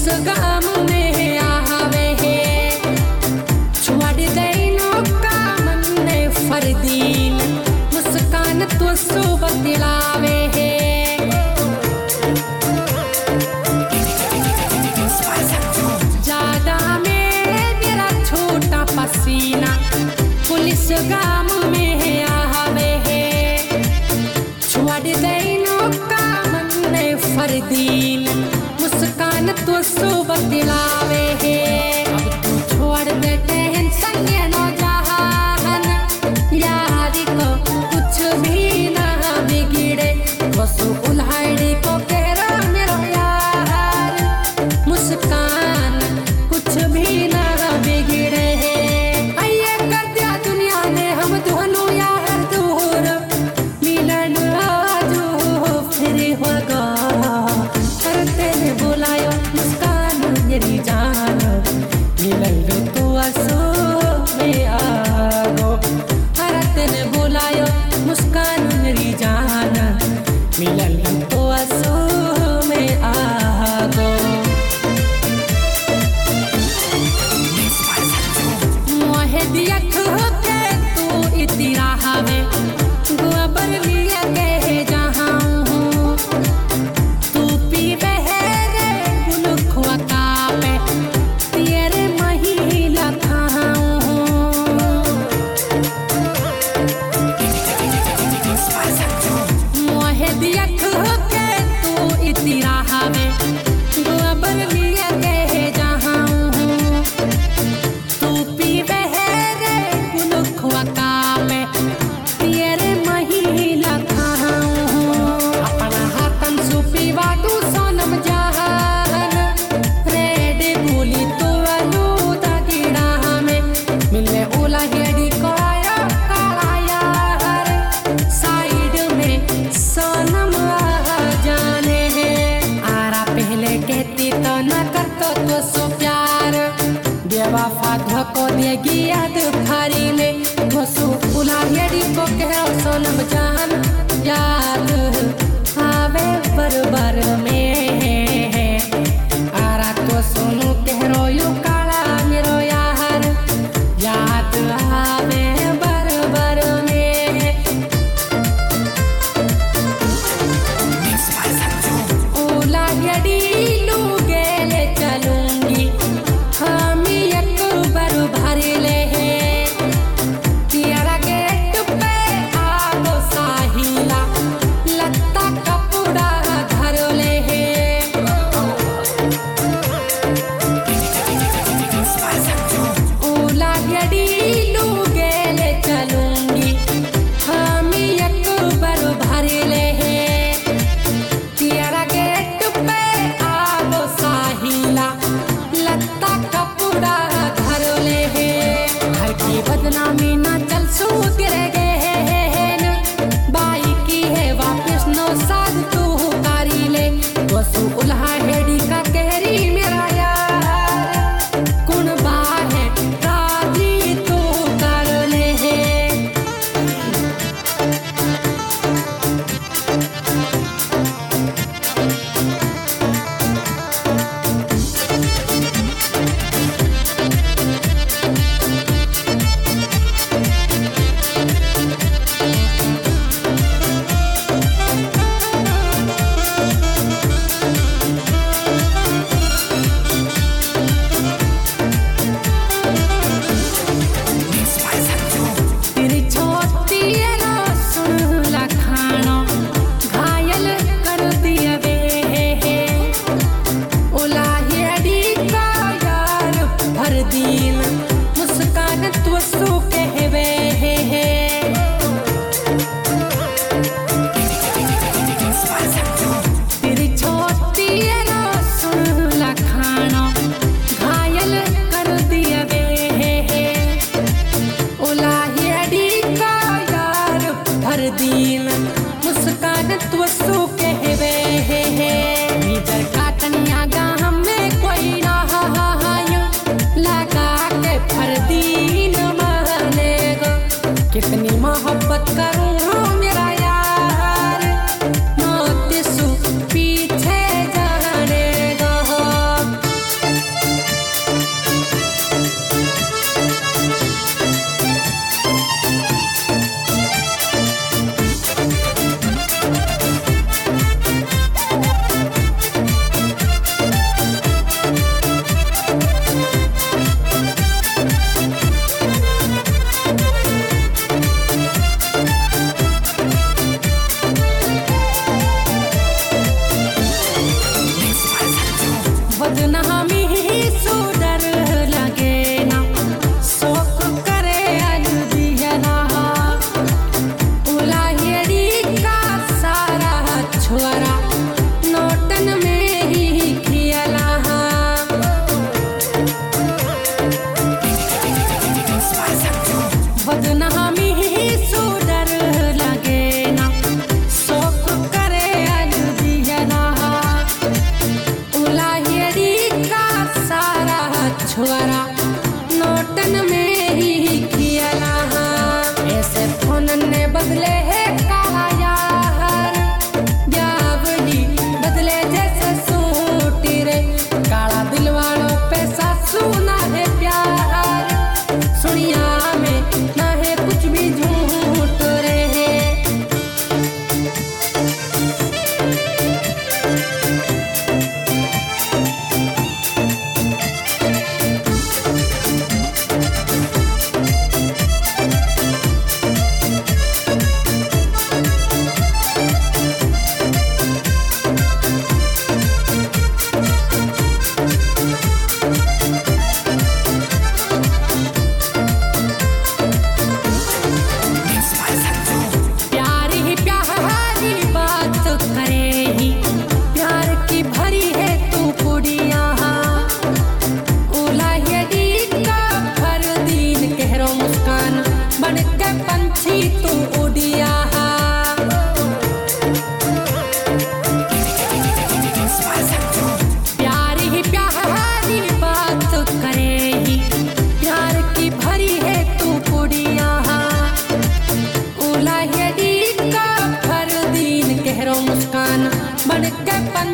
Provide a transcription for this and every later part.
गाम में आवे है छोड़ देनो काम ने फरदीन मुस्कान तो सुब दिलावे है ज्यादा में मेरा छोटा पसीना पुलिस गाम में आवे है छोड़ देनो काम ने फरदीन मुस्कान तो सुब दिलावे है अब तू छोड़ दे टेंशन ये नौजहान यार को कुछ भी ना बिगड़े बस उल्हाड़ी को कह रहा मेरा यार मुस्कान कुछ भी ना बिगड़े आइए कर दिया दुनिया ने हम दोनों यार दूर मिलन आज फिर होगा करते ने बुलायो मुस्कान मेरी जान मिलन तो आंसू में आगो करते ने बुलायो मुस्कान मेरी जान मिलन तो आंसू में आगो मोहे दिया के तू इतरा हवे गोबर लिया के जहाँ हूँ तू पी बहरे बुलखुआ कापे तेरे महिला खाऊं मोहे दिया के तू इतरा हवे गोबर लिया के जहाँ हूँ तू पी बहरे बुलखुआ कापे तेरे महिला खाऊं अपना हाथन सुपी बाटू सोनम जहान रेड गोली तो अलूदा गिड़ा में मिलने ओला हेडी को आया काला यार साइड में सोनम जाने है आरा पहले कहती तो न करतो तो सो प्यार बेवफा धोखो देगी याद फारी में घोसू ओला हेडी को कहो सोनम जान याद आवे बरबर में आरा तो सोनू कहरो यू काला मेरो यार याद आवे बरबर में ओला गड़ी लू गेले चलूंगी हम एक बार भर ले तेरा गेट पे आगो साहिल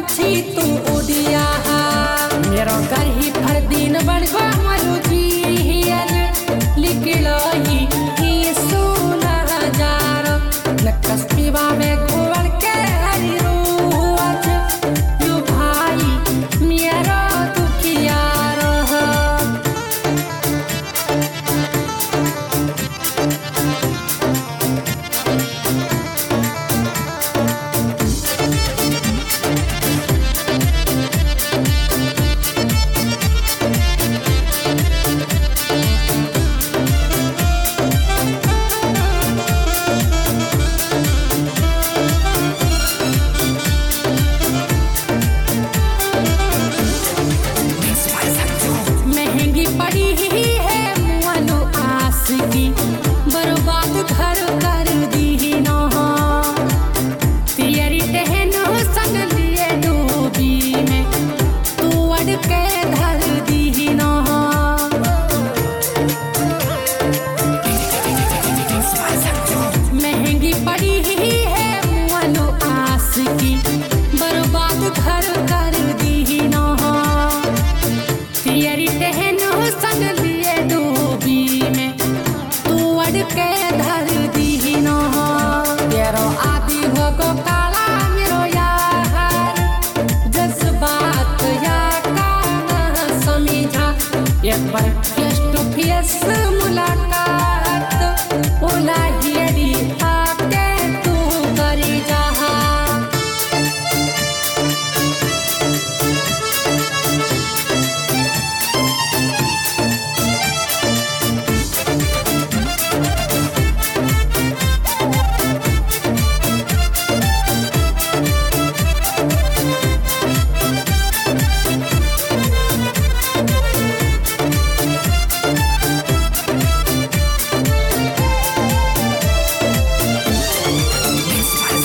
पंछी तू उड़िया मेरो घर ही हर दिन बढ़वा मरुजी लिखलो ही सोना हजार नक्कस पीवा में घोल के हरी रोज यो भाई मेरा दुखिया रहा बर्बाद घर कर दी ना तेरी टहन संग लिए डूबी में तू अड़ के धर दी ना महंगी पड़ी है मुअलो आस की बर्बाद घर कर दी ना तेरी टहन संग लिए डूबी में के धर दी ना तेरो आदि हो को काला मेरो यार जज्बात या का समझा एक बार फेस टू फेस